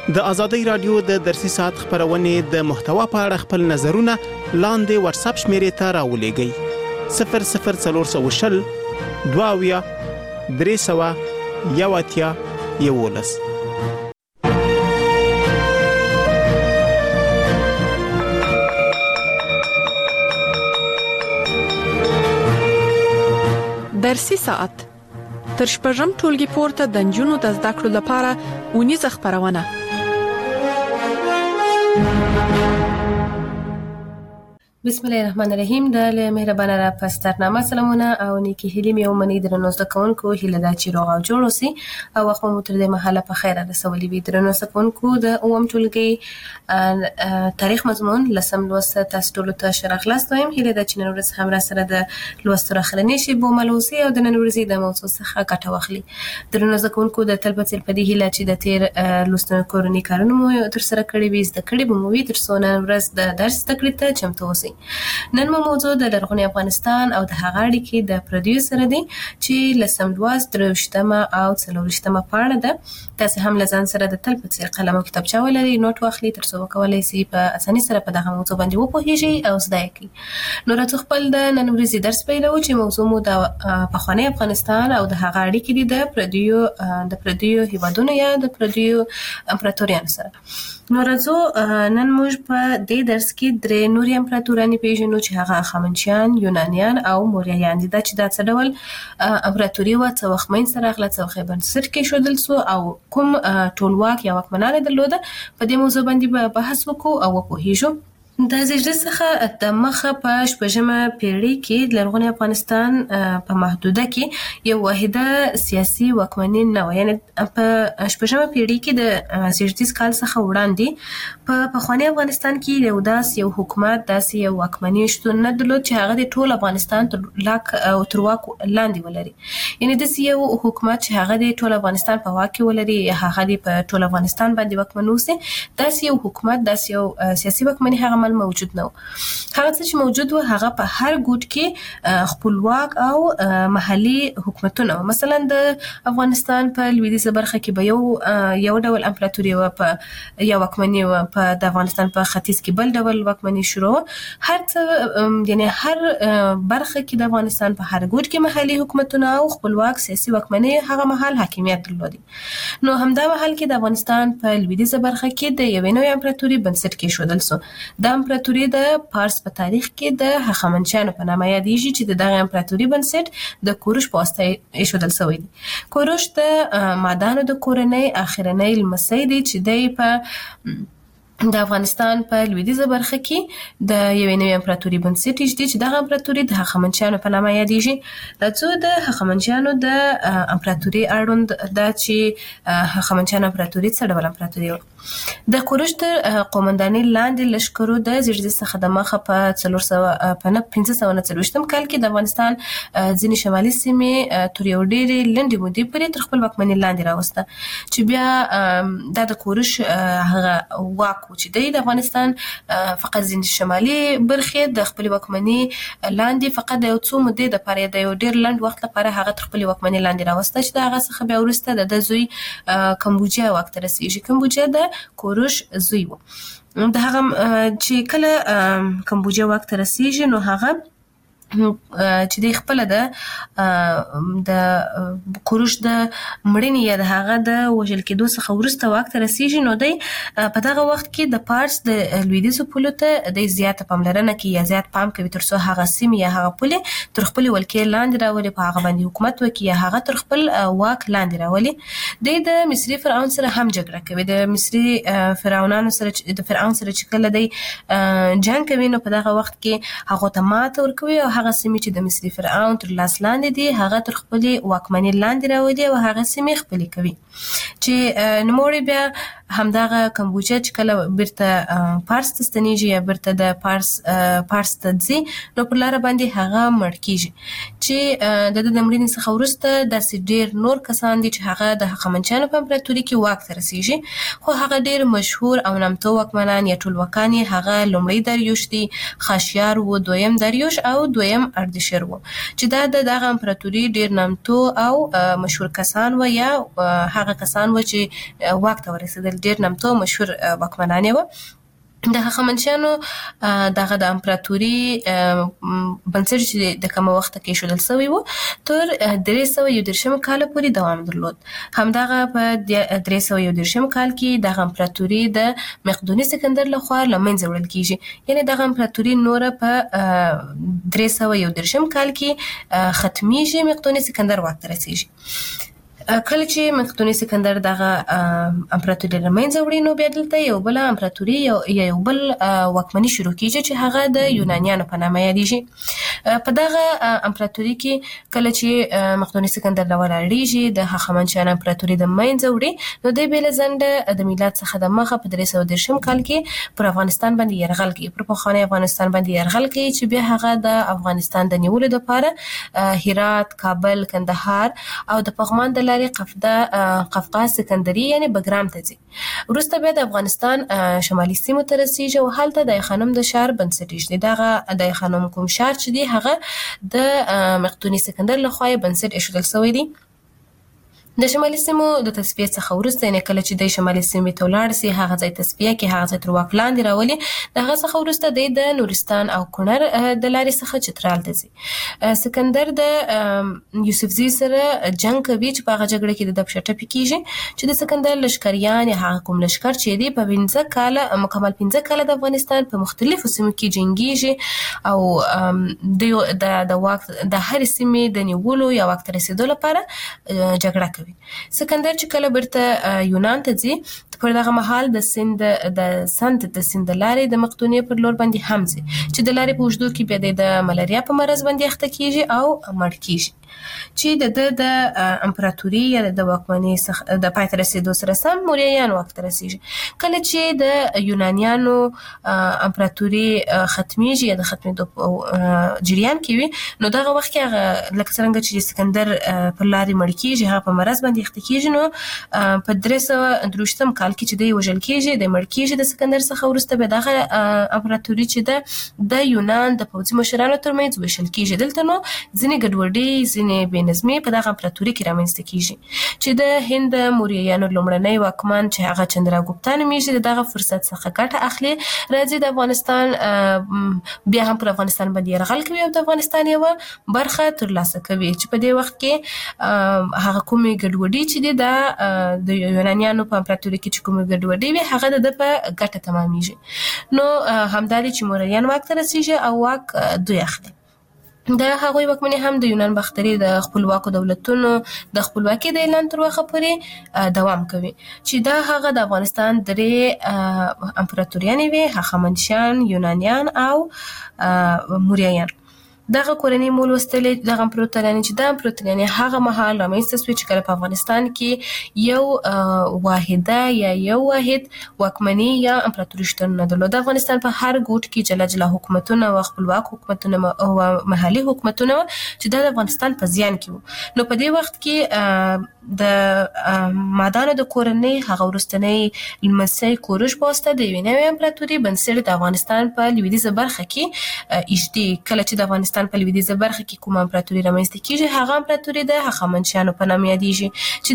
د ازادۍ رادیو د درسي ساعت خبرونه د محتوا په اړه خپل نظرونه لاندې واتس اپ شمیرې ته راولېږئ 00420 22 300 11 درسي ساعت تر شپږم ټولګي پورته د نجونو د زده کړو لپاره اونیزه خبرونه. بسم الله الرحمن الرحیم. د مهربانه را پسترنامه سلامونه او نیکی هیلې مې ومني درنو زده کوونکو هیله ده چې روغ او جوړ اوسئ او وخت مو تر دې مهاله په خیر رسولي وي. درنو زده کوونکو د اووم ټولګي تاریخ مضمون لسم لوست تاسو ټولو ته ښه راغلاست وایم. هیله ده چې نن ورځ هم را سره د لوستو راخلنې شي بومل اوسئ او د نن ورځې د موضوع څخه ګټه واخلئ. درنو زده کوونکو د تل په څیر په دې هیله چې د تیر لوستونکو کورنۍ کارونه مو ترسره کړي وي زده کړي به مو وي تر څو نن ورځ د درس زده کړې ته چمتو اوسئ. نن موضوع د لرغوني افغانستان او د هغه اړیکې د پردیو سره دي چې لسم لوست 23مه او 24مه پاڼه ده. تاسو هم لزان سره د تل په څیر قلم او کتابچه ولرئ نوٹ واخلئ تر څو وکولای شئ په اسانۍ سره په دغه موضوع باندې وپوهیږئ او زده کړئ. نو راځو خپل د نن ورځې درس پیلوو چې موضوع مو د پخوانی افغانستان او د هغه اړیکې دي د پردیو هیوادونو یا د پردیو امپراتوریانو سره. نو راځو نن موږ په دې درس کې درې نورې امپراتورانې پیژنو چې هغه هخامنشیان، یونانیان او موریایان دي. دا چې دا څه ډول امپراتوري وه، څه وخت منځته راغله، څه وخت بنسټ کېښودل سو او کوم ټولواک یا واکمنان یې درلوده. په دې موضوع باندې به بحث وکړو او وپوهیږو. د زیږدي څخه د مخه په شپږمه پیړۍ کې د لرغوني افغانستان په محدوده کې یو واحده سیاسي واکمني نه وه. یعنې په شپږمه پیړۍ کې د زیږدیز کال څخه وړاندې په پخواني افغانستان کې یو داسې یو حکومت داسې یو واکمني شتون نه درلود چې هغه د ټول افغانستان تر لاک او تر واک لاندې ولري. یعنې داسې یو حکومت چې هغه د ټول افغانستان په واک کې ولري یا هغه د په ټول افغانستان باندې واکمن اوسي، داسې یو حکومت داسې یو سیاسي واکمني هغه موجود نه و. هغه څه چې موجود و هغه په هر ګوټ کې خپلواک او محلي حکومتونه و. مثلا د افغانستان په لویدیځه برخه کې به یو ډول امپراتوري و، په یو واکمني و، په د افغانستان په ختیځ کې بل ډول واکمني شروع. هر څه یعنی هر برخه کې د افغانستان په هر ګوټ کې محلي حکومتونه او خپلواک سیاسي واکمني هغه مهال حاکمیت درلودي. نو همدا مهال کې د افغانستان په لویدیځه برخه کې د یوې نوې امپراتوري بنسټ کېښودل سو. دا امپراتوري د پارس په تاریخ کې د هخامنشیانو په نامه یادېږي چې د دغه امپراتوري بنسټ د کوروش په واسطه ایښودل شوی دی. کوروش د مادانو د کورنۍ اخرنۍ لمسی دی چې دی په د افغانستان په لویدیځه برخه کې د یوې نوې امپراتوري بنسټ ایږدي چې دغه امپراتوري د هخامنشیانو په نامه یادېږي. راځو د هخامنشیانو د امپراتوري اړوند دا چې هخامنشیانو امپراتوري څه ډول امپراتوري وه. د کوروش تر قومندانۍ لاندې لښکرو د زیږدي څخه د مخه په 1540 کال کې د افغانستان ځینې شمالي سیمې تر یو ډېرې لنډې مودې پورې تر خپل واکمنۍ لاندې راوسته چې بیا دا د کوروش هغه واک چې دی د افغانستان فقط ځینې شمالي برخې د خپل واکمنۍ لاندې فقط د یو څو مودې دپاره د یو ډېر لنډ وخت لپاره هغه تر خپلې واکمنۍ لاندې راوسته چې د هغه څخه بیا وروسته د زوی کمبوجیا واک ته رسېږي. کمبوجیا د کوروش زوی و. د هغه چې کله کمبوجیا واک ته رسېږي نو هغه چې دی خپل د کوروش د مړینې یا د هغه د وژل کېدو څخه وروسته واک ته رسېږي نو دی په دغه وخت کې د پارس د لویدیځو پولو ته دی زیاته پاملرنه کوي یا زیات پام کوي تر څو هغه سیمې یا هغه پولې تر خپلې ولکې لاندې راولي، په هغه باندې حکومت وکړي یا هغه تر خپل واک لاندې راولي. دی د مصري فرعون سره هم جګړه کوي. د مصري فرعونانو سره د فرعون سره چې کله دی جنګ کوي نو په دغه وخت کې هغو ته ماته ورکوي او هغه سیمې چې د مصري فرعون تر لاس لاندې دي هغه تر خپلې واکمنۍ لاندې راولي او هغه سیمې خپلې کوي. چې نوموړی بیا همدغه کمبوجیا چې کله بیرته پارس ته ستنېږي یا بیرته د پارس ته ځي نو پر لاره باندې هغه مړ کېږي. چې د ده د مړینې څخه وروسته داسې ډېر نور کسان دي چې هغه د هخامنشیانو په امپراتوري کې واک ته رسېږي، خو هغه ډېر مشهور او نامتو واکمنان یا ټولواکان یې هغه لومړی داریوش دی، خاشیار و، دویم داریوش او دویم اردشیر و چې دا د دغه امپراتوري ډېر نامتو او مشهور کسان و یا هغه کسان و چې واک ته ورسېدل ډېر نامتو مشهور واکمنان و. د هخامنشیانو دغه د امپراتوري بنسټ چې د کوم وخت کې شودل شوی و تر 313 کال پورې دوام درلود. همدغه په 313 کال کې د امپراتوري د مقدوني سکندر لخوا لمنځه وړل کیږي. یعنی د امپراتوري نور په 313 کال کې ختمیږي، مقدوني سکندر واک ته رسیږي. کله چې مقدوني سکندر دغه امپراتوري لمنځه وړي نو بیا دلته یو بل امپراتوري یو بل واکمني شروع کیږي چې هغه د یونانیانو په نامه یادیږي. په دغه امپراتوري کې کله چې مقدوني سکندر راولاړیږي د هخامنشیانو امپراتوري د منځه وړي نو د بیل زنده د میلاد څخه د مخه په 313 کال کې پر افغانستان باندې یرغل کوي، پر پخوانی افغانستان باندې یرغل کوي چې بیا هغه د افغانستان د نیولو لپاره هرات، کابل، کندهار او د پغمان د قفقاز سکندري یعنی بګرام ته ځي. وروسته بیا د افغانستان شمالي سیمو ته رسیږي او هلته د خانم د ښار بنسټ ایږدي. دغه د خانم کوم ښار چې دی هغه د مقدوني سکندر لخوا بنسټ ایښودل شوی دی. د شمالي سیمو د تصفیه څخه وروسته یعنی کله چې د شمالي سیمې ته ولاړ سي هغه ځای تصفیه کې هغه ځای تر واک لاندې راولي. دغه څخه وروسته د نورستان او کونړ د لارې څخه چترال ته ځي. سکندر د یوسفزي سره جنگ کوي چې په هغه جګړه کې د دبشټپي کیږي چې د سکندر لشکریان هغه کوم لشکر چې دی په 15 کال مکمل 15 کال د افغانستان په مختلفو سیمو کې جنگيږي او د واک د هر سیمې د نیولو یا واک ته رسیدو لپاره جګړه کوي. سکندر چې کله برته یونان ته ځي پر دغه مهال د سند لارې د مقدونیې پر لور باندې هم ځي چې د لارې په اوږدو کې بیا د ملاریا په مرض باندې اخته کیږي او مړ کیږي چې د امپراتوري یا د واکمنۍ څخه د پای ته رسیدو سره سم موریایان واک ته رسیږي. کله چې د یونانیانو امپراتوري ختمیږي یا د ختمېدو جریان کې وي نو دغه وخت کې هغه لکه څنګه چې سکندر پر لارې مړ کیږي هغه په مرض باندې اخته کیږي نو په 323 کال کې چې دی وژل کیږي د مړ کیږي د سکندر څخه وروسته به دغه امپراتوري چې د یونان د پوځي مشرانو ترمنځ ویشل کیږي. دلته نو ځینې ګډوډي ځینې بې نظمي په دغه امپراتوري کې رامنځته کیږي چې د هند موریایانو لومړنی واکمن چې هغه چندراګوپتا نومیږي دغه فرصت څخه ګټه اخلي، راځي د افغانستان بیا هم پر افغانستان باندې یرغل کوي او د افغانستان یو برخه ترلاسه کوي چې په دې وخت کې هغه کومې ګډوډي چې د یونانیانو په امپراتوري کې چې کومې ګډوډي وي هغه د په ګټه تمامیږي. نو همداري چې موریایان واک ته رسیږي او واک دوی اخلي. د هغوی واکمني هم د یونان باختري د خپلواکو دولتونو د خپلواکۍ د اعلان تر وخته پورې دوام کوي چې دا هغه د افغانستان درې امپراتوریانې وي: هخامنشیان، یونانیان او موریایان. دغه کورنۍ مول وستلې دغه امپراتوریانې چې د امپراتوریانې هغه مهال رامنځته شوې چې کله په افغانستان کې یو واحده یا یو واحد واکمني یا امپراتوري شتون نه درلود. د افغانستان په هر ګوټ کې جلا جلا حکومتونه او خپلواک حکومتونه او محلي حکومتونه چې د افغانستان په زیان کې وو. نو په دې وخت کې د مادانو د کورنۍ هغه وروستنۍ لمسی کوروش په واسطه د یوې نوې امپراتوري بنسټ د افغانستان په لویدیځه برخه کې ایږدي. کله چې د افغانستان په لویدیځه برخه کې کومه امپراتوري رامنځته کیږي هغه امپراتوري د هخامنشیانو په نامه یادیږي چې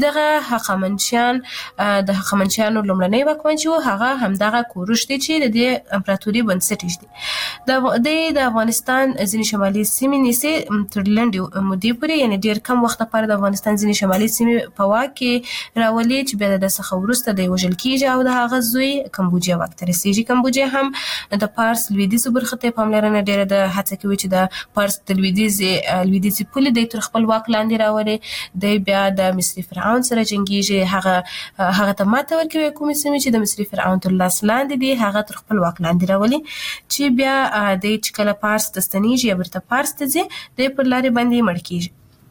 دغه د هخامنشیانو لومړنی واکمن چې و هغه همدغه کوروش دی چې د دې امپراتوري بنسټ ایږدي. د افغانستان ځینې شمالي سیمې نیسي تر لنډې مودې پورې یعنی ډېر کم وخت لپاره د افغانستان ځینې شمالي سیمې په واک کې راولي چې بیا د څخه وروسته د وژل کیږي او د هغه زوی کمبوجیا واک ته رسیږي. کمبوجیا هم د پارس لویدیځو برخه ته پاملرنه ډېره د هڅه کوي چې د پارس د لویدیځي پولې د تر خپل واک لاندې راولي. د بیا د مصري فرعون سره جنګیږي، هغه ته ماته ورکوي کومې سیمې چې د مصري فرعون تر لاس لاندې دي هغه تر خپل واک لاندې راولي چې بیا د چې کله پارس ته ستنیږي یا بیرته پارس ته ځي د پر لارې باندې مړ کیږي.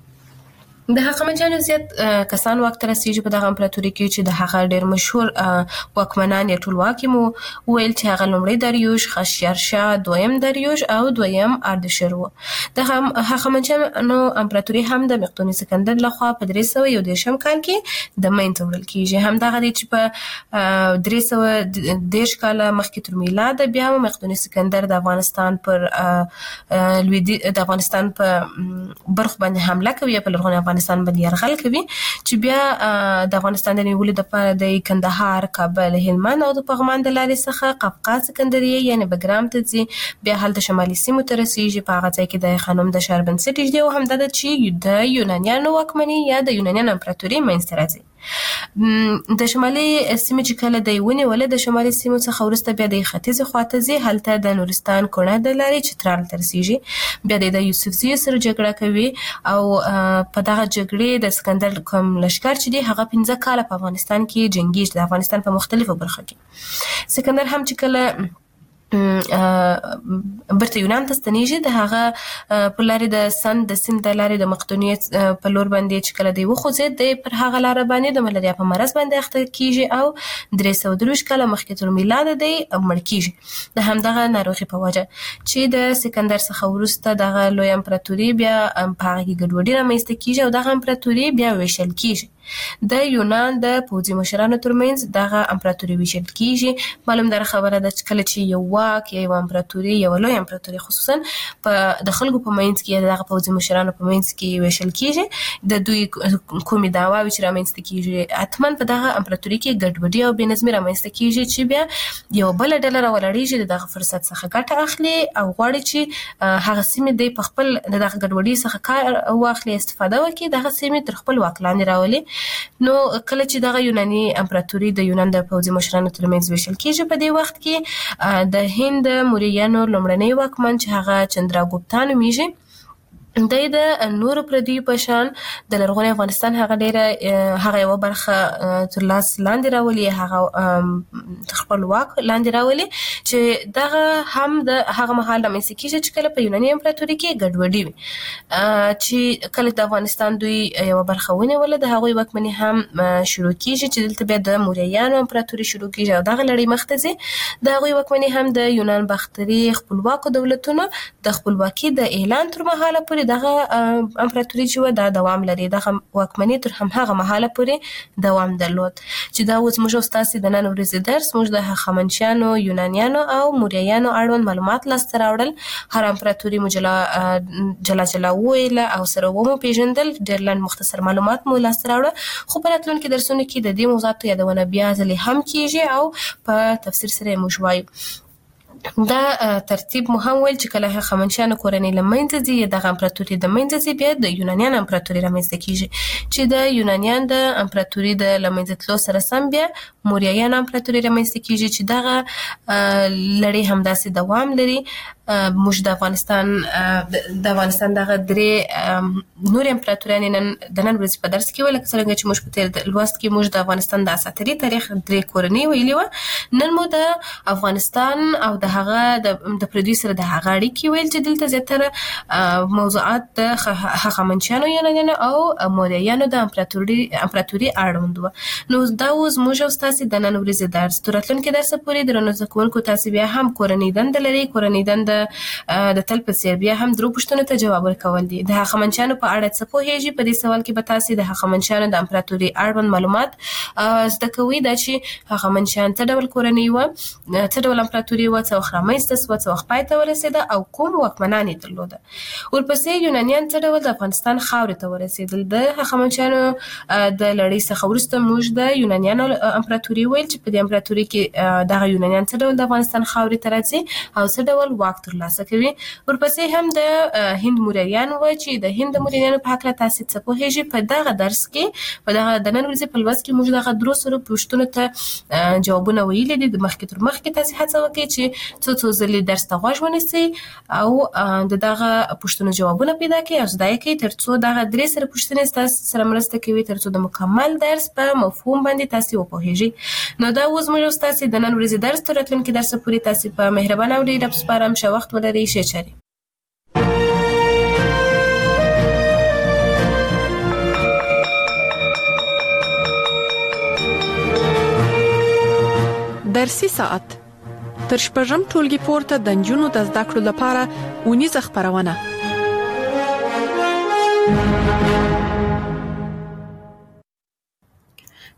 د هخامنشیانو زیات کسان واک ته رسیږي په دغه امپراتوري کې چې د هغه ډېر مشهور واکمنان یې ټولواکي مو ویل چې هغه لومړی داریوش، خشیارشاه، دویم داریوش او دویم اردشیر و. د هخامنشیانو امپراتوري هم د مقدوني سکندر لخوا په 313 کال کې د منځه وړل کیږي. همدغه دی چې په 310 کال مخکې تر میلاد بیا مقدوني سکندر د افغانستان پر د افغانستان په برخ باندې حمله کوي په لرغوني افغانستان باندې يرغل کوي چې بیا د افغانستان د نیولو لپاره د کندهار، کابل، هلمند او د پغمان د لارې څخه قفقاز سکندریه یعنی بګرام ته ځي، بیا هلته شمالي سیمو ته رسیږي. په هغه ځای کې د خانم د ښار بنسټ دی او همدا د چې د یونانیانو واکمني یا د یونانیانو امپراتوري منځته راځي. د شمالي سیمې چې کله د ونیولې د شمالي سیمو څخه وروسته بیا د ختیځې خواته ځي، هلته د نورستان کونړ د لارې چترال ته رسیږي. بیا د یوسفزیو سره جګړه کوي او په دغه جګړې د سکندر کوم لښکر چې دی هغه 15 کاله په افغانستان کې جنګیږي، د افغانستان په مختلفو برخو کې. سکندر هم چې کله برته یونان ته ستنیږي، د هغه په لارې د سند د سیند د لارې د مقدونیې په لور باندې چې کله دی وخوځېد، دی پر هغه لاره باندې د ملاریا په مرض باندې اخته کیږي او 323 کاله مخکې تر میلاد دی مړ کیږي د همدغه ناروغي په وجه چې د سکندر څخه وروسته دغه لوی امپراتوري بیا په هغه کې ګډوډي رامنځته کیږي او دغه امپراتوري بیا ویشل کیږي. د یونان د پوځي مشرانو ترمنځ دغه امپراتوري ویشل کیږي. معلوم ده خبره ده چې کله چې یو واک یا یو امپراتوري یو لوی امپراتوري خصوصا په د خلکو په منځ کې دغه پوځي مشرانو په منځ کې ویشل کیږي، د دوی کومې دعواوې چې رامنځته کیږي حتما په دغه امپراتوري کې ګډوډي او بېنظمي رامنځته کیږي چې بیا یو بل ډله راولاړیږي دغه فرصت څخه ګټه اخلي او غواړي چې هغه سیمې دی په خپل دغه ګډوډي څخه کار واخلي، استفاده وکړي، دغه سیمې تر خپل واک لاندې راولي. نو کله چې دغه یوناني امپراتوري د یونان د پوځي مشرانو ترمنځ ویشل کیږي، په دې وخت کې د هند موریانو لومړنی واکمن چې هغه چندراګوپتا نومیږي، د نورو پردیو په شان د لرغوني افغانستان هغه یو برخه تر لاس لاندې راولي، هغه خپل واک لاندې راولي چې دغه هم د هغه مهال رامنځته کیږي چې کله په یوناني امپراتوري کې ګډوډي وي، چې کله د افغانستان دوی یو برخه ونیوله د هغوی واکمني هم شروع کیږي چې دلته بیا د موریانو امپراتوري شروع کیږي او دغه لړۍ مخته ځي. د هغوی واکمني هم د یونان باختري خپلواکو دولتونو د خپلواکي د اعلان تر مهاله پورې دغه امپراتوري چې و دا دوام لري، دغه واکمني تر هماغه مهاله پورې دوام درلود. چې دا اوس موږ ستاسو د نن ورځې درس موږ د هخامنشیانو، یونانیانو او موریانو اړوند معلومات لاسته راوړل. هر امپراتوري مو جلا وویله او سره ومو پیژندل، ډېر لنډ مختصر معلومات مو لاسته راوړل، خو په راتلونکي درسونو کې د دې موضوعاتو یادونه بیا ځلې هم کیږي او په تفسیر سره یې موږ وایو. دا ترتیب مو هم ویل چې کله هخامنشیانو کورنۍ له منځه ځي یا دغه امپراتوري د منځه ځي، بیا د یونانیانو امپراتوري رامنځته کیږي چې د یونانیان د امپراتوري د له منځه تلو سره سم بیا موریایانو امپراتوري رامنځته کیږي چې دغه لړۍ همداسې دوام لري. موږ د افغانستان دغه درې نور امپراتوریانې د نن ورځې په درس کې ویل، څرنګه چې موږ په تیر لوست کې موږ د افغانستان د اساطیري تاریخ درې کورنۍ ویلې وه، نن مو د افغانستان او د هغه د پردیو سره د هغه اړیکې ویل چې دلته زیاتره موضوعات د هخامنشیانو، یونانیانو او موریایانو د امپراتوري اړوند وه. نو دا اوس موږ او ستاسې د نن ورځې درس تر راتلونکي درسه پورې درنو زده کوونکو تاسې بیا هم کورنۍ دنده لري. کورنۍ دنده د تل په څیر بیا هم درو پوښتنو ته جواب ورکول دي. د هخامنشیانو په اړه څه پوهیږي؟ په دې سوال کې به تاسې د هخامنشیانو د امپراتوري اړوند معلومات زده کوئ، دا چې هخامنشیان څه ډول کورنۍ وه، څه ډول امپراتوري وه، څه وخت رامنځته سوه، څه وخت پای ته ورسېده او کوم واکمنان یې درلوده. ورپسې یونانیان څه ډول د افغانستان خاورې ته ورسېدل. د هخامنشیانو د لړۍ څخه وروسته موږ د یونانیانو امپراتوري ویل چې په دې امپراتوري کې دغه یونانیان څه ډول د افغانستان خاورې ته راځي او څه ډول واک ترلاسه کوي. ورپسې هم د هند موریان و چې د هند موریانو په هکله تاسې څه پوهیږي. په دغه درس کې په دغه د نن ورځې په لوست کې موږ دغه درو سرو پوښتنو ته جوابونه ویلي دي. د مخکې تر مخکې تاسې هڅه وکړئ چې څو ځلې درس ته غوږ ونیسئ او د دغه پوښتنو جوابونه پیدا کړئ او زده یې کړئ، تر څو دغه درې سره پوښتنې ستاسو سره مرسته کوي تر څو د مکمل درس په مفهوم باندې تاسې وپوهیږئ. نو دا اوس موږ ستاسې د نن ورځې درس تر راتلونکي درس پورې تاسې په مهربانه او ډېر سپارم ښه وخت ولرئ. ښه چارې. درسي ساعت تر شپږم ټولګي پورته د نجونو د زده کړو لپاره اونیزه خپرونه.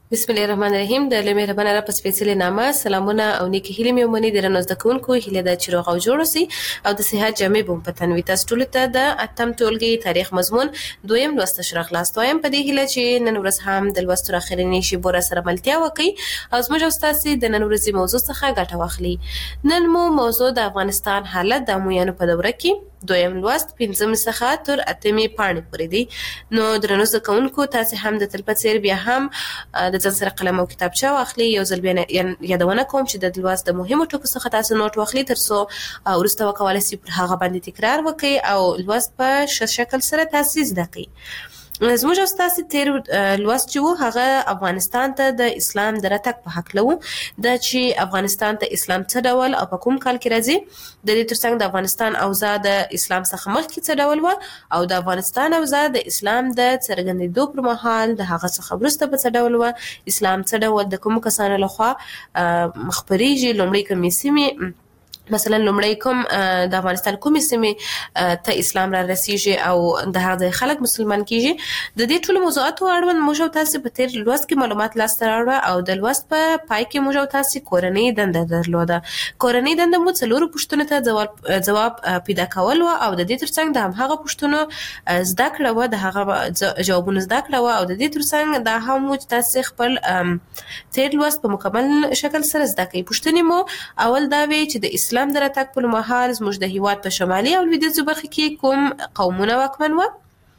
بسم الله الرحمن الرحیم. د مهربانه را په سپېڅلې نامه سلامونه او نیکی هیلې مې ومني. درنو زده کوونکو هیله ده چې روغ او جوړ اوسئ او د صحت جامې به په تن وي. تاسو ټولو ته د اتم ټولګي تاریخ مضمون دویم لوست شروع خلاص وایم په دې هیله چې نن ورځ هم د لوست اخرنی شی بوره سره ملتیا وکړي او زموږ استاد د نن ورځې موضوع څخه ګټه واخلي. نن مو موضوع د افغانستان حالت د امویانو په دوره کې دویم لوست 5 څخه تر 8 پاڼې پورې دی. نو درنو زده کوونکو تاسو هم د تل په څیر بیا هم د ځان سره قلم او کتابچه واخلي. یو ځل بیا یادونه کوم چې د لوست د مهمو ټکو څخه تاسو نوٹ واخلي ترڅو وروسته وکولای شئ پر هغه باندې تکرار وکړئ او لوست په ښه شکل سره تاسو زده کړئ. زموږ استاد تیر لوست چې وو هغه افغانستان ته د اسلام د راتګ په حق لو د چې افغانستان ته اسلام څه ډول او په کوم کال کې راځي، د دې ترڅنګ د افغانستان اوضاع د اسلام څخه مخکې څه ډول و او د افغانستان اوضاع د اسلام د څرګندېدو پر مهال د هغه څخه وروسته په څه ډول و، اسلام څه ډول د کوم کسانو لخوا مخبريږي، لومړی کومې سیمې مثلا لومړی کوم د افغانستان کومې سیمې ته اسلام را رسیږي او د هغه خلک مسلمان کیږي. د دې ټولو موضوعاتو اړوند موږ تاسو په تیر لوست کې معلومات لاسته راوړل او د لوست په پای کې موږ تاسو کورنۍ دنده درلوده. کورنۍ دنده مو څلورو پوښتنو ته جواب پیدا کول او د دې ترڅنګ د هغه پوښتنو زده کړه و، د هغه جوابونه زده کړه او د دې ترڅنګ د هم تاسو خپل تیر لوست په مکمل شکل سره زده کړئ. پوښتنې مو اول دا وی چې د اسلام د راتګ په مهال زموږ د هیواد په شمالي او لویدیځو برخو کې کوم قومونه واکمن و،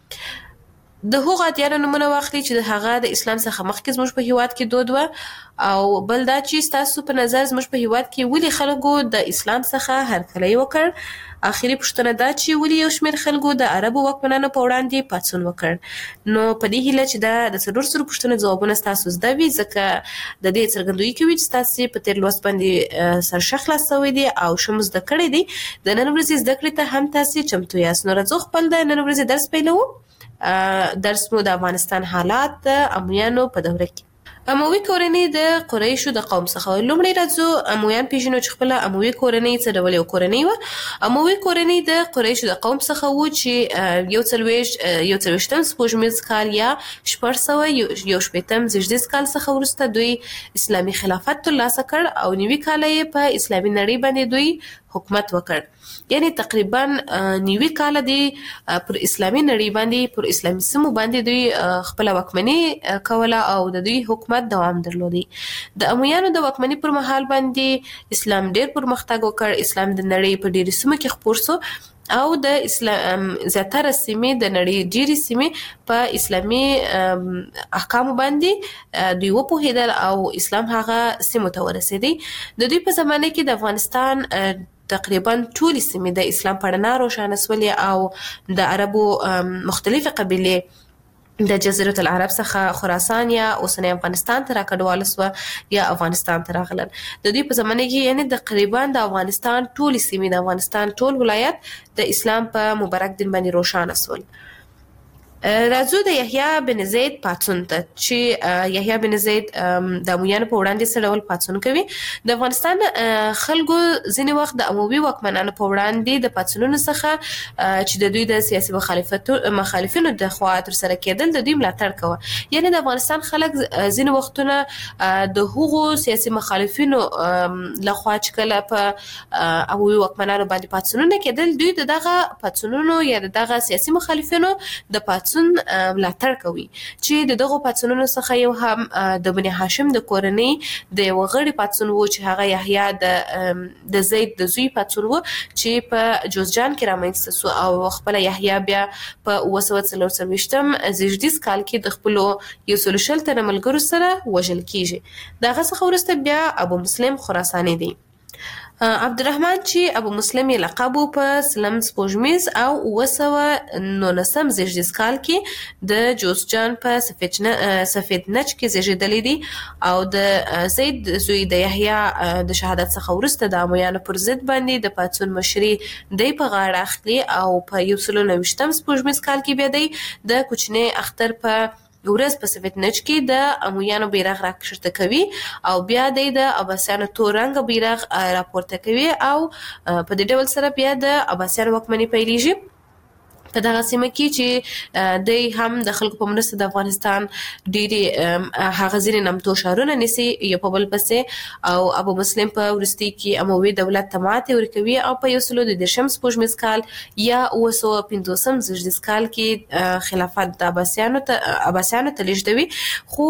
د هغو ادیانو نومونه واخلي چې د هغه د اسلام څخه مخکې زموږ په هیواد کې دود و او بل دا چې تاسو په نظر زموږ په هیواد کې ولې خلکو د اسلام څخه هرکلی وکړ. اخیری پوښتنه دا چې ولې یو شمېر خلکو د عربو واکمنانو په وړاندې پاڅون وکړ. نو په دې هیله چې دا د څلور پوښتنو ځوابونه تاسو زده وي ځکه د دې څرګندوي کوي چې تاسو په تیر لوست باندې سرشه خلاصوي دي او شوم زده کړی دي. د نن ورځې زده کړې ته هم تاسو چمتو یاست. نو راځو خپل د نن ورځې درس پیلو. درس مو د افغانستان حالات د امویانو په دوره کې. اموي کورنۍ د قریشو د قوم څخه. لومړی راځو امویان پیژنو چې خپل اموي کورنۍ څه ډول یو کورنۍ و. اموي کورنۍ د قریشو د قوم څخه و چې یو څلوېښتم سپوږمیز کال یا 1600 زیږدیز کال څخه وروسته دوی اسلامي خلافت ترلاسه کړ او 90 کال یې په اسلامي نړۍ باندې دوی حکومت وکړ. یعنی تقریبا 90 کال دی پر اسلامي نړۍ باندې پر اسلامي سیمو باندې دوی خپل واکمني کوله او د دوی حکومت دوام درلودي. د امویانو د واکمني پر مهال باندې اسلام ډېر پرمختګ وکړ. اسلام د نړۍ په ډېرو سیمو کې خپور شو او د اسلام زیاتره سیمې د نړۍ ډېری سیمې په اسلامي احکام باندې دوی وپوهیدل او اسلام هغه سیمو ته ورسېدی. د دوی په زمانه کې د افغانستان تقریبا ټول سیمې د اسلام په رڼا روښانه سولې او د عربو مختلفه قبیلې د جزیره العرب څخه خراسان یا اوسنی افغانستان ته راکډوال سو یا افغانستان ته راغلل. د دوی په زمانه کې یعنی تقریبا د افغانستان ټول سیمې د افغانستان ټول ولایت د اسلام په مبارک دین باندې روښانه سول. راځو د یحیی بن زید پاڅون ته چې یحیی بن زید د امویانو په وړاندې څه ډول پاڅون کوي. د افغانستان خلکو ځینې وخت د اموي واکمنانو په وړاندې د پاڅونونو څخه چې د دوی د سیاسي مخالفینو د خوا تر سره کېدل د دوی ملاتړ کوه. یعنی د افغانستان خلک ځینې وختونه د هغو سیاسي مخالفینو لخوا چې کله په اموي واکمنانو باندې پاڅونونه کېدل دوی دغه پاڅونونو یا دغه سیاسي مخالفینو د پاڅون ملاتړ کوي چې دغه پاڅونونو څخه یو هم د بني هاشم د کورنۍ د یو غړي پاڅون وو چې هغه یحیی د زید د زوی پاڅون وو چې په جوزجان کې رامنځته شو او خپل یحیی بیا په 1940 زیږدیز کال کې د خپل یو سلوشل تر ملګرو سره وژل کیږي. دغه څخه ورسته بیا ابو مسلم خراساني دی. عبدالرحمن چې ابو مسلم یې لقب په سلم سپوږمیز او 1919 زیږدیز کال کې د جوزجان په سفید نج کې زیږیدلی دی او د زید زوی د یحیی د شهادت څخه وروسته د امویانو پر ضد باندې د پاڅون مشري دی په غاړه اخلي او په 1929 سپوږمیز کال کې بیا دی د کوچنی اختر په ورځ په سفید نج کې د امویانو بیرغ راکښته کوي او بیا د عباسیانو تور رنګ بیرغ راپورته کوي او په دې ډول سره بیا د عباسیانو واکمني پیلېږي. په دغه سیمه کې چې د هم د خلکو په مرسته د افغانستان ډېری هغه ځینې نامتو شهرونه نیسي یو په بل پسې او ابو مسلم په وروستي کې اموي دولت ته ماتې ورکوي او په 1913 سپوږمیز کال یا 1950 زیږدیز کال کې خلافت د عباسیانو ته لیږدوي. خو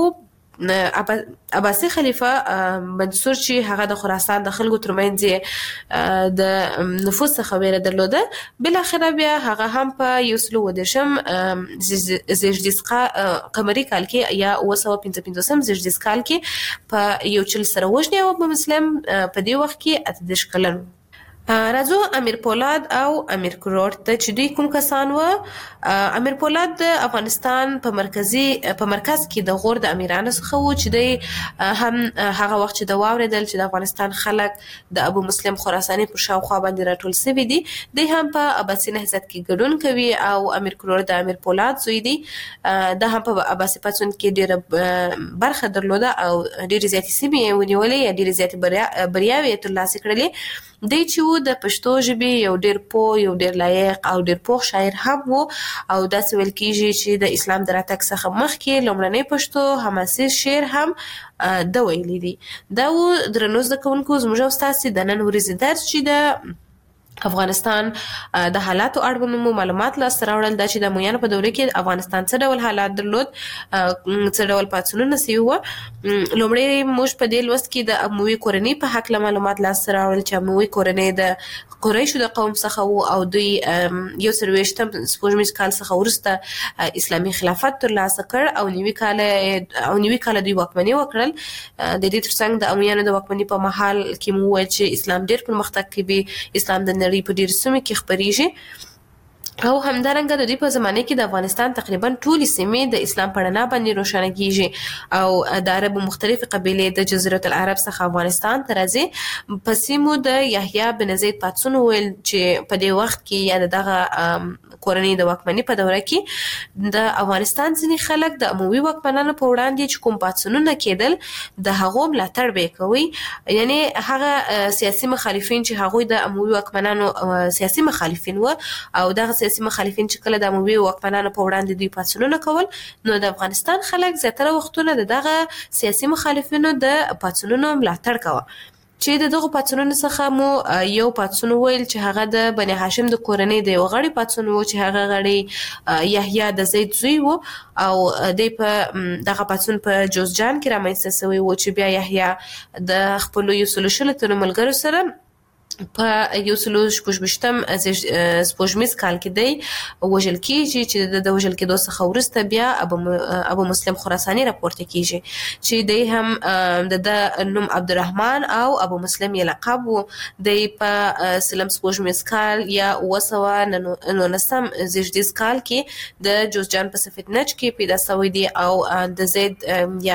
عباسي خلیفہ منصور چې هغه د خراسان د خلکو ترمنځ د نفوذ څخه ویره درلوده بل اخر بیا هغه هم په 1913 زیږدیز قمري کال کې یا 1955 زیږدیز کال کې په یو چل سره وژني او په مسلم په دې وخت کې 18 کلن. راځو امیر پولاد او امیر کروړ ته چې دوی کوم کسان و. امیر پولاد د افغانستان په مرکز کې د غور د امیرانو څخه و چې دوی هم هغه وخت چې د واوریدل چې د افغانستان خلک د ابو مسلم خراساني پر شاوخوا باندې راټول شوي دي دوی هم په عباسي نهضت کې ګډون کوي او امیر کروړ د امیر پولاد زوی دی د هم په عباسي پاڅون کې ډېره برخه درلوده او ډېرې زیاتې سیمې یې ونیولې یا ډېرې زیاتې بریاوې یې ترلاسه کړلې. دی چې د پښتو ژبې یو ډېر پوه یو ډېر لایق او ډېر پوه شاعر هم و او داسې ویل کېږي چې د اسلام د راتګ څخه مخکې لومړنی پښتو حماسي شعر هم د ویلي دي. دا و درنو زده کوونکو زموږ او ستاسې د نن ورځې درس چې د افغانستان د حالاتو اړوند معلومات لاسته راوړل دا چې د امویانو په دوره کې افغانستان څه ډول حالات درلود څه ډول پاڅونونه سوي وو. لومړی موږ په دې لوست کې د اموي کورنۍ په هکله معلومات لاسته راوړل چې اموي کورنۍ د قریشو د قوم څخه وو او دوی 1920 سپوږمیز کال څخه وروسته اسلامي خلافت ترلاسه کړ او نوي کال دوی واکمني وکړل. د دې ترڅنګ د امویانو د واکمنۍ په مهال کې مو وویل چې اسلام ډېر پرمختګ کوي اسلام د نړۍ په ډېرو سیمو کې خپریږي او همدارنګه د دې په زمانه کې د افغانستان تقریبا ټولې سیمې د اسلام په رڼا باندې روښانه کیږي او د عربو مختلفې قبیلې د جزیره العرب څخه افغانستان ته راځي. په سیمو د یحیی بن زید پاڅون ویل چې په دې وخت کې یا دغه کورنۍ د واکمنۍ په دوره کې د افغانستان ځینې خلک د اموي واکمنانو په وړاندې چې کوم پاڅونونه کېدل د هغو ملاتړ به کوي یعنی هغه سیاسي مخالفین چې هغوی د اموي واکمنانو سیاسي مخالفین و او دغه سیاسي مخالفین چې کله د اموي واکمنانو په وړاندې دوی پاڅونونه کول نو د افغانستان خلک زیاتره وختونه دغه سیاسي مخالفینو د پاڅونونو ملاتړ کوي. چې دغه پاڅونونو څخه مو یو پاڅون ویل چې هغه د بني هاشم د کورنۍ د یو غړي پاڅون و چې هغه غړي یحیی د زید زوی و او د په دغه پاڅون په جوزجان کې رامنځته شوی و چې بیا یحیی د خپل یو سلوشل تر ملګرو سره په 1928 سپوږمیز کال کې دی وژل کیږي چې د وژل کېدو څخه وروسته بیا ابو مسلم خراساني راپورته کیږي چې دی هم د نوم عبدالرحمن او ابو مسلم یې لقب و. دی په سلم سپوږمیز کال یا 1919 زیږدیز کال کې د جوزجان په سفید نج کې پیدا شوی دی او د زید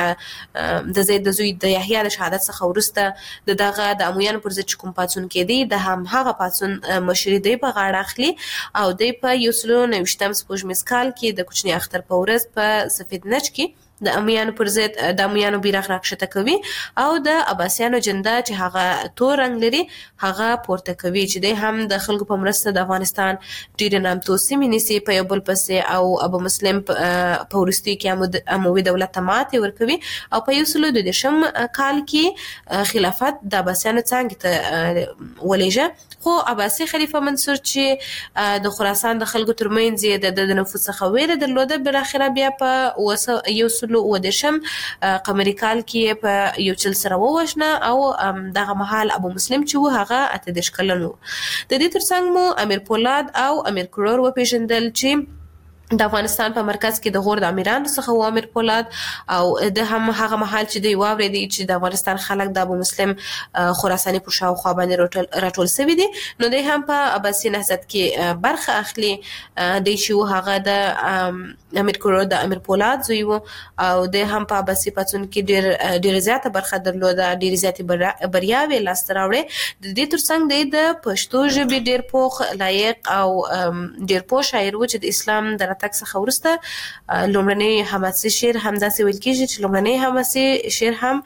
د زوی د یحیی د شهادت څخه وروسته دغه د امویانو پر ضد کوم پاڅون کې د هم هغه پاڅون مشري دی په غاړه اخلي او د په 1929 سپوږمیز کال کې د کوچني اختر په ورځ په سفید نج کې د امیانو پر ضد د امیانو بیرغ راکښته کوي او د عباسیانو جنډا چې هغه تور رنگ لري هغه پورته کوي چې د هم د خلکو په مرسته د افغانستان ډېر نامتو سیمې نیسي په یو بل پسې او ابو مسلم په وروستي کې اموي دولت ته ماتې ورکوي او په 1912 کال کې خلافت د عباسیانو څنګه ته ولېږه. خو عباسي خلیفہ منصور چې د خراسان د خلکو ترمنځ د نفوذ څخه ویره درلوده بل اخر بیا په و دشم قمری کال کې په یو چل سره ووښنه او دغه مهال ابو مسلم چې و هغه 18 کلن و. د دې ترڅنګ مو امیر پولاد او امیر کروړ وپیژندل چې د افغانستان په مرکز کې د غور د امیرانو څخه و امیر پولاد او د هم هغه محل چې دی واورېدي چې د افغانستان خلک د ابو مسلم خراساني پر شاوخوا باندې راټول شوي دي نو دی هم په عباسي نهضت کې برخه اخلي. دی چې هغه د امیر کروړ د امیر پولاد زوی و او د هم په عباسي پاڅون کې ډېر زیاته برخه درلوده ډېر زیاتې بریاوې لاسته راوړې. د دې ترڅنګ دی د پښتو ژبې ډېر پوخ لایق او ډېر پوه شاعر و چې د اسلام د تک څخه ورسته لومړنی حماسي شعر هم داسې ویل کېږي چې لومړنی حماسي شعر هم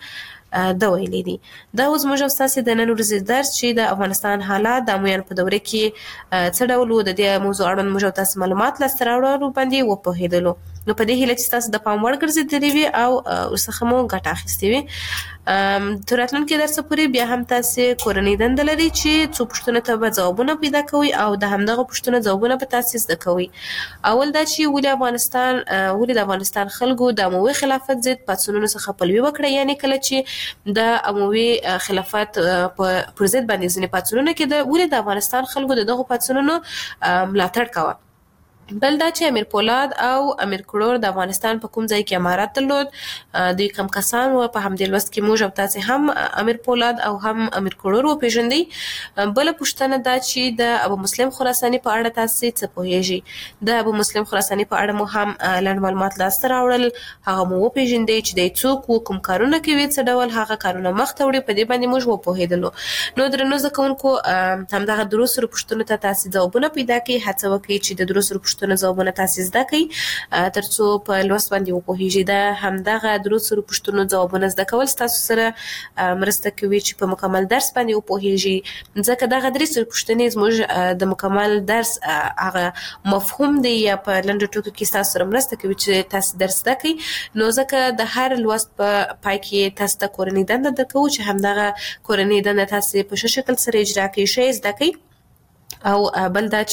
دا ویلي دي. دا اوس موږ تاسو د نن ورځې درس چې د افغانستان حالات د امویانو په دوره کې څه ډول و د دې موضوع اړوند موږ تاسو معلومات لاسته راوړو باندې وپوهېدلو. نو په دې هیله چې تاسو د پام وړ ګرځېدلې وي او ورڅخه مو ګټه اخیستې وي. تر راتلونکي درسه پورې بیا هم تاسو کورنۍ دنده لري چې څو پوښتنو ته به ځوابونه پیدا کوئ او د همدغه پوښتنو ځوابونه به تاسو زده کوئ. اول دا چې ولې د افغانستان خلکو د اموي خلافت ضد پاڅونونو څخه پلوي وکړه، یعنی کله چې د اموي خلافت پر ضد باندې ځینې پاڅونونه کېده ولې د افغانستان خلکو دغه پاڅونونو ملاتړ کاوه. بل دا چې امیر پولاد او امیر کروړ د افغانستان په کوم ځای کې امارات درلود، دوی کم کسان و. په همدې لوست کې موږ او تاسو هم امیر پولاد او هم امیر کروړ وپېژندئ. بل پوښتنه دا چې د ابو مسلم خراساني په اړه تاسو څه پوهیږئ؟ د ابو مسلم خراساني په اړه مو هم لنډ معلومات لاسته راوړل، هغه مو وپېژندئ چې دی څوک و، کوم کارونه کوي، څه ډول هغه کارونه مخته وړي، په دې باندې موږ وپوهېدلو. نو درنو زده کوونکو همدغه درو سرو پوښتنو ته تاسو ځوابونه پیدا کړئ. هڅه وکړئ چې د درو سرو پوښتنو ځوابونه تاسو زده کړئ ترڅو په لوست باندې وپوهیږئ. دا همدغه درو سرو پوښتنو ځوابونه زده کول تاسو سره مرسته کوي چې په مکمل درس باندې وپوهیږئ، ځکه دغه درې سرو پوښتنې زموږ د مکمل درس هغه مفهوم دی یا په لنډو ټکو کې تاسو سره مرسته کوي چې تاسو درس زده کړئ. نو ځکه د هر لوست په پای کې تاسو ته کورنۍ دنده درکوو چې همدغه کورنۍ دنده تاسو په ښه شکل سره اجرا کړئ، ښه زده کړئ. او بل دا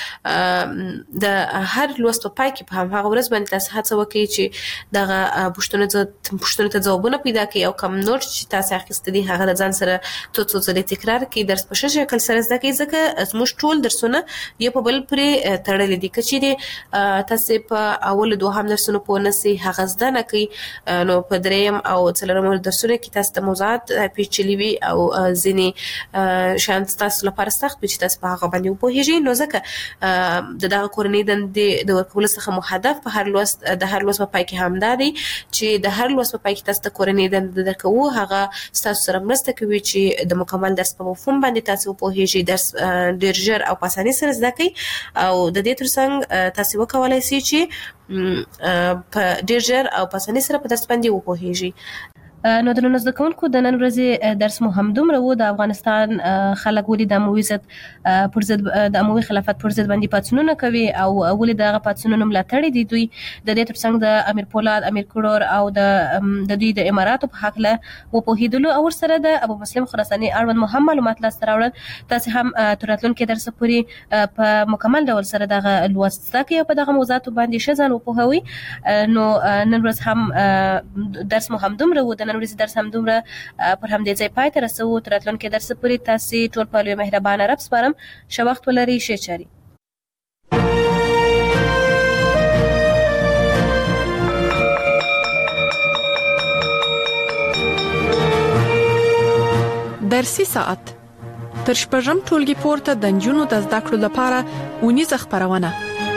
چې د هر لوست په پای کې په هغه ورځ باندې تاسو هڅه وکړئ چې دغه پوښتنو ته ځوابونه پیدا کړئ او کوم نوټ چې تاسو اخیستی دي هغه د ځان سره څو ځلې تکرار کړئ، درس په ښه شکل سره زده کړئ، ځکه زموږ ټول درسونه یو په بل پورې تړلي دي. که چیرې تاسو په اول دوهم درسونو پوه نشئ، هغه زده نه کړئ، نو په دریم او څلورم درسونو کې تاسو ته موضوعات پیچلي وي او ځینې شیان تاسو لپاره سخت وي چې تاسو په هغه باندې وپوهیږئ. نو ځکه دغه کورنۍ دندې د ورکولو څخه مو هدف په هر لوست په پای کې هم دا دی چې د هر لوست په پای کې تاسو ته کورنۍ دنده درکوو، هغه تاسو سره مرسته کوي چې د مکمل درس په مفهوم باندې تاسو وپوهیږئ، درس ډیر ژر او په اسانۍ سره زده کړئ او د دې ترڅنګ تاسو وکولای شئ چې په ډیر ژر او په اسانۍ سره په درس باندې وپوهیږئ. نو د نن زده کوونکو د نن ورځې درس مو هم دومره و. د افغانستان خلک ولې د اموي خلافت پر ضد باندې پاڅونونه کوي او ولې دغه پاڅونونو ملاتړ دي دوی، د دې ترڅنګ د امیر پولاد، امیر کروړ او د دوی د اماراتو په حق له وپوهېدلو او ورسره د ابو مسلم خراساني اړوند مو هم معلومات لاسته راوړل. تاسو هم تر راتلونکي درس پورې په مکمل ډول سره دغه لوست زده کړئ او په دغه موضوعاتو باندې ښه ځان وپوهوئ. نو نن ورځ هم درس مو هم دومره و. د نن ورځې درس هم دومره پر همدې ځای پای ته رسوو. تر راتلونکي درس پورې تاسو ټول په لوی مهربانه رب سپارم. ښه وخت ولرئ، ښې چارې. درسي ساعت تر شپږم ټولګي پورته د نجونو د زده کړو لپاره اونیزه خپرونه.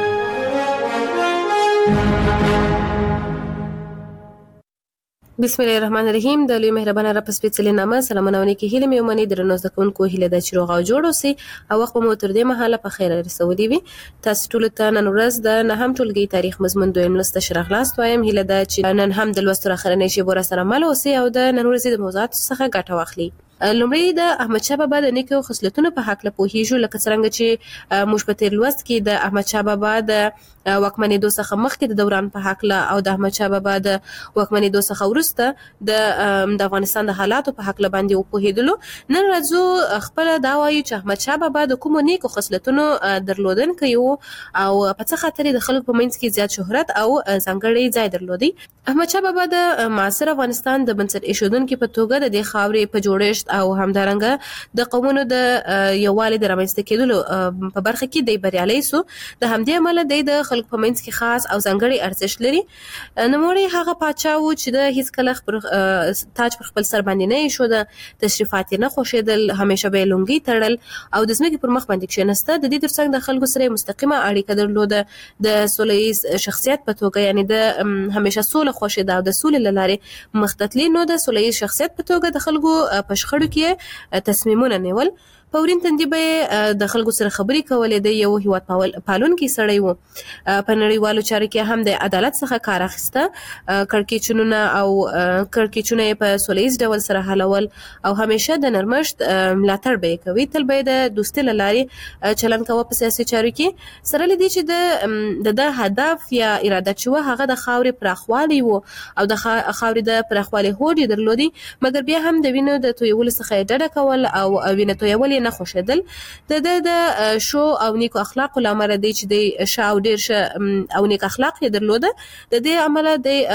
بسم الله الرحمن الرحیم. د لوی مهربانه رب سپېڅلې نامه سلامونه ونکي هیله مې ومني. درنو زده کوونکو هیله ده چې روغ او جوړ اوسئ او وخت مو تر دې مهاله په خیر رسولي وي. تاسو ټول ته نن ورځ د نهم ټولګي تاریخ مضمون دویم لوست شرغلاست وایم. هیله ده چې نن هم د لوست راخرنې شی بور سره مل اوسئ او د نن ورځې د موضوعات څخه ګټه واخلئ. لومړی د احمد شاه بابا د نیکو خصلتونو په حق له پوهیږو، لکه څنګه چې موږ په تیر لوست کې د احمد شاه بابا د واکمنېدو څخه مخکې د دوران په حق له او د احمد شاه بابا د واکمنېدو څخه وروسته د افغانستان د حالاتو په حق له باندې وپوهېدلو. نن راځو خپل دا وایو چې احمد شاه بابا د کومو نیکو خصلتونو درلودونکی و او په څه خاطر د خلکو په منځ کې زیات شهرت او ځانګړی ځای درلودی. احمد شاه بابا د معاصر افغانستان د بنسټ ایښودونکي په توګه د دې خاورې په جوړښت او همدارنګه د قومونو د یووالي د رامنځته کېدلو په برخه کې دی بریالی سو. د همدې امله دی د خلکو په منځ کې خاص او ځانګړی ارزښت لري. نوموړی هغه پاچا و چې د هیڅ کله تاج پر خپل سر باندې نه ایښوده، تشریفات یې نه خوښېدل، همیشه به یې لونګۍ تړل او د ځمکې پر مخ باندې کښېناسته. د دې ترڅنګ د خلکو سره مستقیمه اړیکه درلوده. د سوله ییز شخصیت په توګه، یعنی د همیشه سوله خوښېده او د سولې له لارې مخ ته تلي. نو د سوله ییز شخصیت په توګه د خلکو په شخړو کې تصمیمونه نیول. په ورین تندي به د خلکو سره خبرې کولې. د یو هیواد پالونکي سړی و. په نړیوالو چارو کې هم د عدالت څخه کار اخیسته. کړکېچونه په سولهییز ډول سره حلول او همیشه د نرمښت ملاتړ به کوي. تل به د دوستۍ له لارې چلند کوه په سیاسي چارو کې، سره له دې چې د هدف یا اراده چې و هغه د خاورې پراخوالی و او د خاورې د پراخوالی هوډ یې درلودي، مګر بیا هم د وینو د تویولو څخه یې ډډه کول او وینه تویول یې نه خوښېدل. د شو او نیکو اخلاقو له امله دی چې د ښه او ډېر ښه او نیک اخلاق یې درلوده. د دې امله د